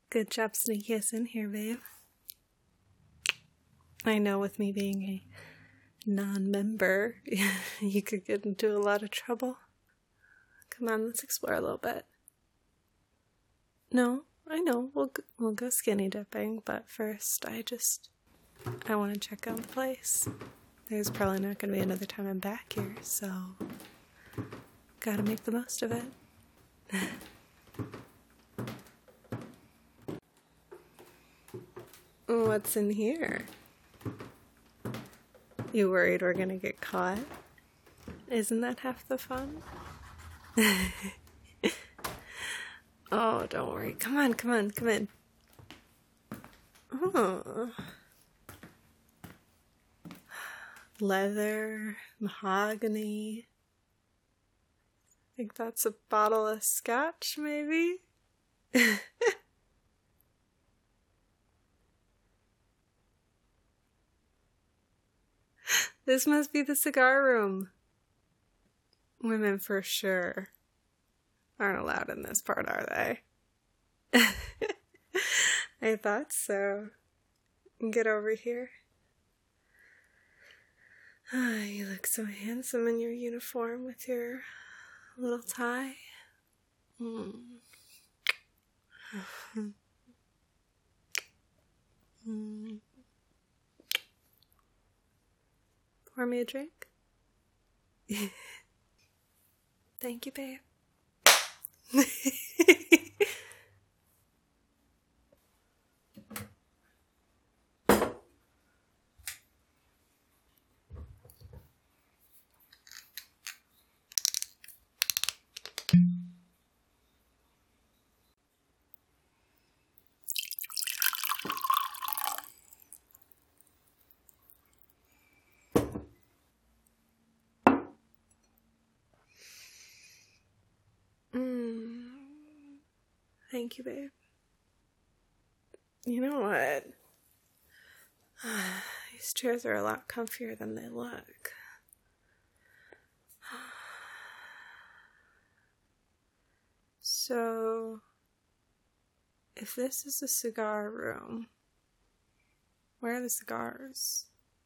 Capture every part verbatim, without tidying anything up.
Good job sneaking us in here, babe. I know with me being a non-member, you could get into a lot of trouble. Come on, let's explore a little bit. No, I know, we'll, we'll go skinny dipping, but first I just, I want to check out the place. There's probably not going to be another time I'm back here, so gotta make the most of it. What's in here? You worried we're gonna get caught? Isn't that half the fun? Oh, don't worry. Come on, come on, come in. Oh. Leather, mahogany. I think that's a bottle of scotch, maybe? This must be the cigar room. Women for sure aren't allowed in this part, are they? I thought so. Get over here. Ah, you look so handsome in your uniform with your little tie. Mm. Mm. Pour me a drink? Thank you, babe. Mm. Thank you, babe. You know what? These chairs are a lot comfier than they look. So, if this is a cigar room, where are the cigars?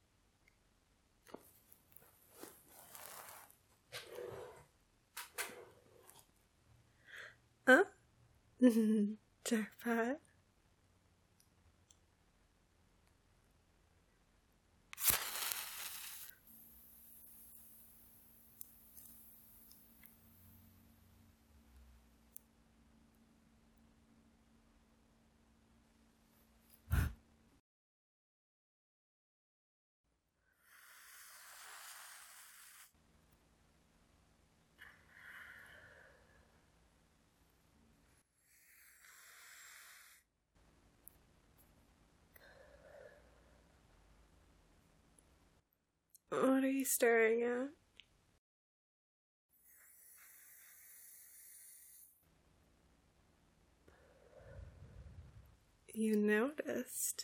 Huh? Jackpot. What are you staring at? You noticed.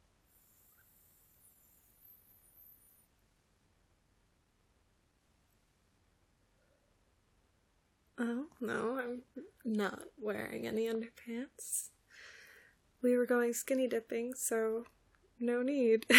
Oh, no, I'm not wearing any underpants. We were going skinny dipping, so no need.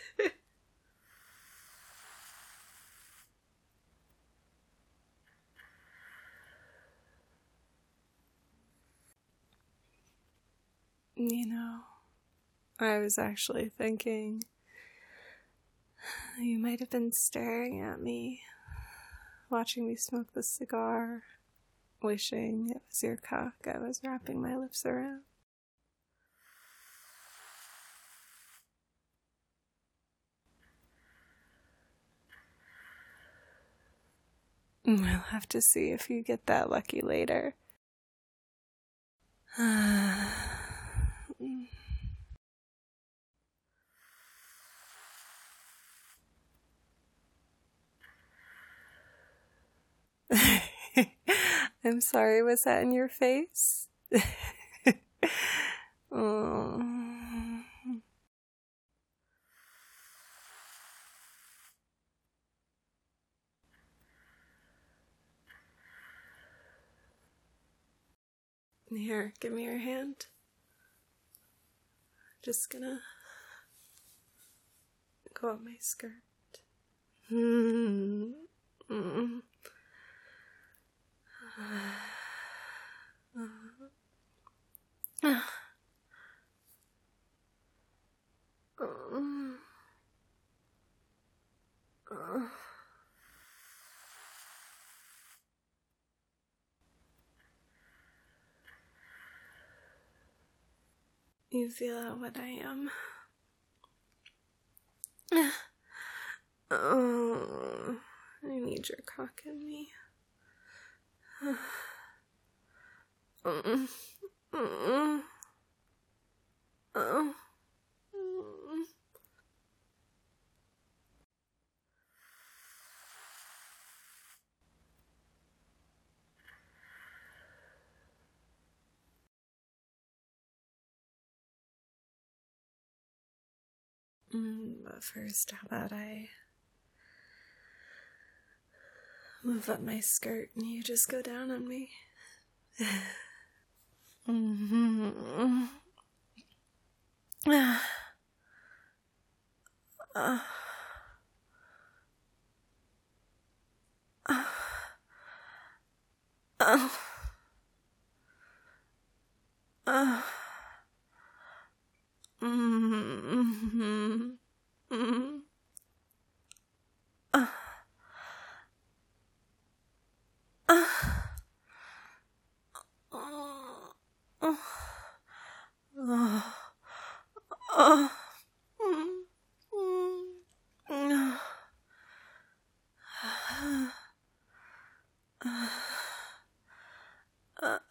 You know, I was actually thinking you might have been staring at me, watching me smoke the cigar, wishing it was your cock I was wrapping my lips around. We'll have to see if you get that lucky later. I'm sorry, was that in your face? Oh. Here, give me your hand. Just gonna go up my skirt. Mm. Mm. Uh. Uh. Uh. Uh. You feel out what I am. Oh, I need your cock in me. Mm. Mm. Oh. Mm. Mm, but first, how about I move up my skirt and you just go down on me? Mm-hmm. Uh. Uh. Uh. Uh. Uh. Mm-hmm. Mm-hmm. Uh. Uh. Oh. Oh. Oh. Oh. Mm. Mm. Uh. Uh.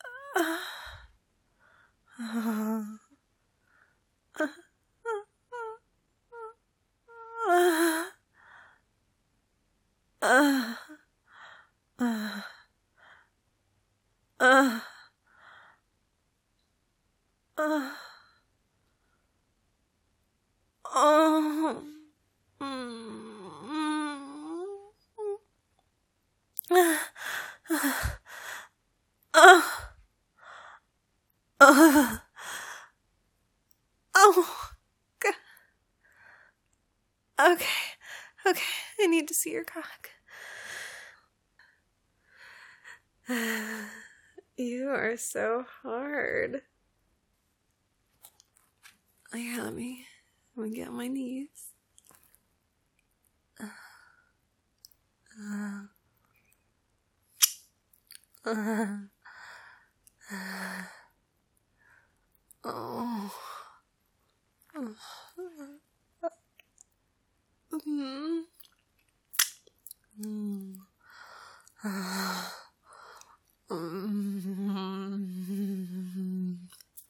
Uh. Uh. Uh. Uh. Uh. Oh. Mm. Uh. Uh. Uh. Oh. God. Okay. Okay. I need to see your cock. You are so hard. Here, let me, let me get on my knees. Uh, uh, uh, uh, oh. Uh, mm, mm, uh, mm,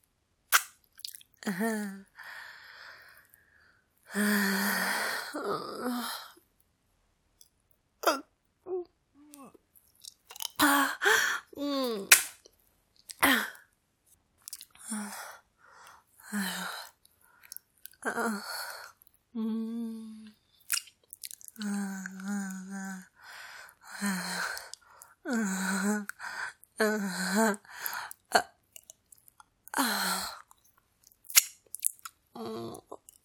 uh, uh, Mm. Uh. Uh. Mm. Uh. Uh. Uh. Uh. Uh. Mm.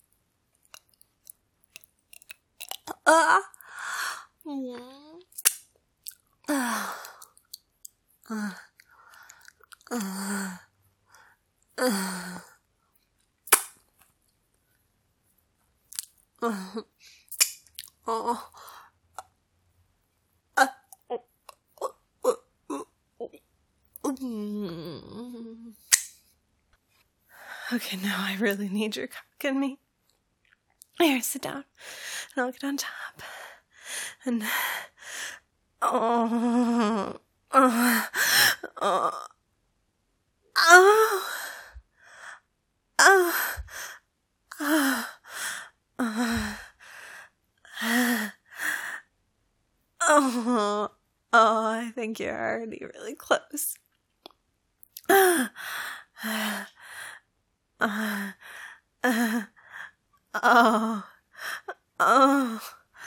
Uh. Mm. Uh. Uh. Uh. Uh. Uh. Oh. Uh. Mm. Okay, now I really need your cock in me. Here, sit down, and I'll get on top. And oh, oh, oh, oh, oh, oh, oh, oh, oh, I think you're already really close. Uh, uh, uh, uh, oh, oh,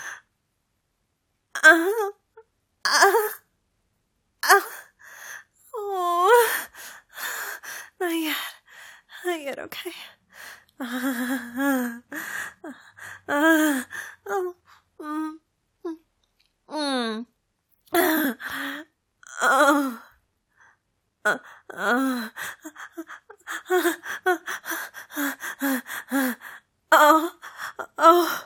uh, uh, uh, oh, not yet, not yet, okay. Uh, uh, oh, mm, mm, mm, oh, uh, uh, oh, oh,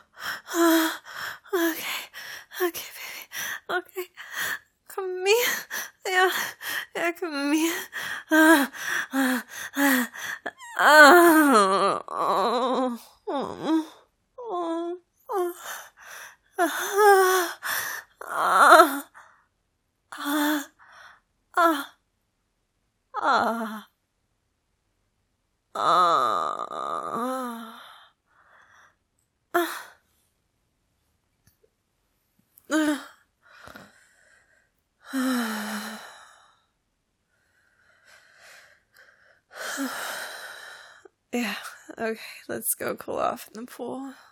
okay, okay, baby, okay, come here, yeah, yeah, come here, uh, uh, uh, oh, oh, oh, oh, oh, ah, ah, ah, ah, ah, ah, ah. Yeah, okay, let's go cool off in the pool.